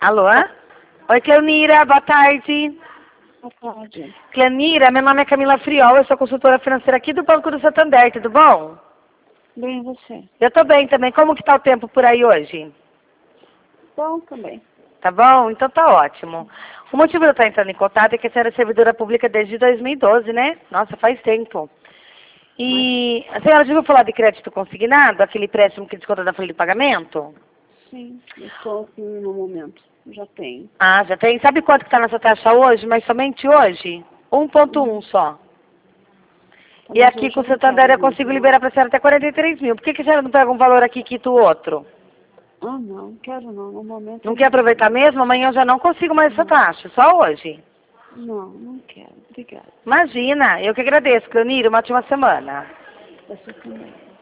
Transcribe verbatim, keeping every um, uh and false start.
Alô? Oi, Cleonira, boa tarde. Boa tarde. Cleonira, meu nome é Camila Friol, eu sou consultora financeira aqui do Banco do Santander, tudo bom? Bem, e você? Eu tô bem também. Como que tá o tempo por aí hoje? Bom também. Tá bom? Então tá ótimo. O motivo de eu estar entrando em contato é que a senhora é servidora pública desde dois mil e doze, né? Nossa, faz tempo. E a senhora já ouviu falar de crédito consignado, aquele empréstimo que desconta da folha de pagamento? Sim, eu estou aqui no momento. Já tenho. Ah, já tem. Sabe quanto que está nossa taxa hoje? Mas somente hoje? um ponto um só. Tá, E mas aqui hoje com eu o não Santander quero eu consigo muito, liberar não. para a senhora até quarenta e três mil. Por que, que a senhora não pega um valor aqui e quita o outro? Ah, não, não quero não. No momento Não eu quer não aproveitar quero. mesmo? Amanhã eu já não consigo mais essa Não, taxa, só hoje. não, não quero. Obrigada. Imagina, eu que agradeço, Cleonira, uma ótima semana. Você também.